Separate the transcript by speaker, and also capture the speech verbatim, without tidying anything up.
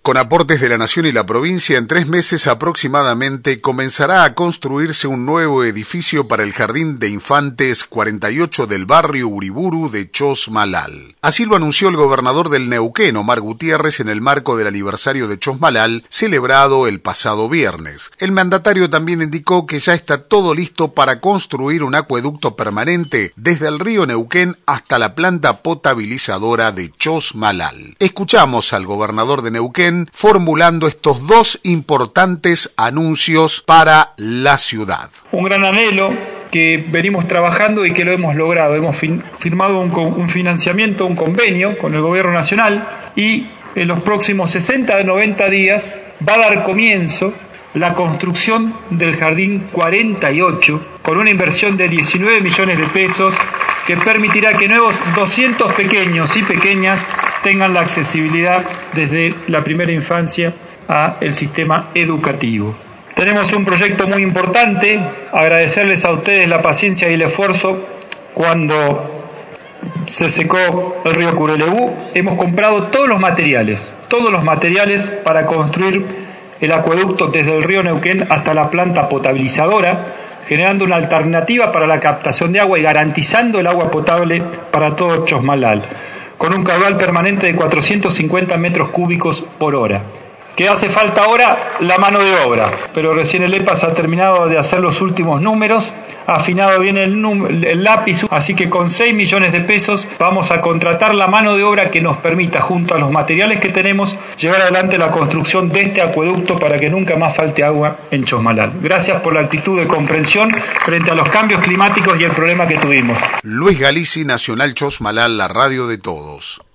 Speaker 1: Con aportes de la Nación y la provincia, en tres meses aproximadamente comenzará a construirse un nuevo edificio para el Jardín de Infantes cuarenta y ocho del barrio Uriburu de Chosmalal. Así lo anunció el gobernador del Neuquén, Omar Gutiérrez, en el marco del aniversario de Chosmalal, celebrado el pasado viernes. El mandatario también indicó que ya está todo listo para construir un acueducto permanente desde el río Neuquén hasta la planta potabilizadora de Chosmalal. Escuchamos al gobernador de Neuquén formulando estos dos importantes anuncios para la ciudad.
Speaker 2: Un gran anhelo que venimos trabajando y que lo hemos logrado. Hemos fin, firmado un, un financiamiento, un convenio con el gobierno nacional y en los próximos sesenta a noventa días va a dar comienzo la construcción del Jardín cuarenta y ocho con una inversión de diecinueve millones de pesos que permitirá que nuevos doscientos pequeños y pequeñas tengan la accesibilidad desde la primera infancia al sistema educativo. Tenemos un proyecto muy importante, agradecerles a ustedes la paciencia y el esfuerzo cuando se secó el río Curelebú. Hemos comprado todos los materiales, todos los materiales para construir el acueducto desde el río Neuquén hasta la planta potabilizadora, generando una alternativa para la captación de agua y garantizando el agua potable para todo Chosmalal, con un caudal permanente de cuatrocientos cincuenta metros cúbicos por hora. ¿Qué hace falta ahora? La mano de obra, pero recién el E P A S ha terminado de hacer los últimos números, ha afinado bien el, num- el lápiz, así que con seis millones de pesos vamos a contratar la mano de obra que nos permita, junto a los materiales que tenemos, llevar adelante la construcción de este acueducto para que nunca más falte agua en Chosmalal. Gracias por la actitud de comprensión frente a los cambios climáticos y el problema que tuvimos.
Speaker 1: Luis Galici, Nacional Chosmalal, la radio de todos.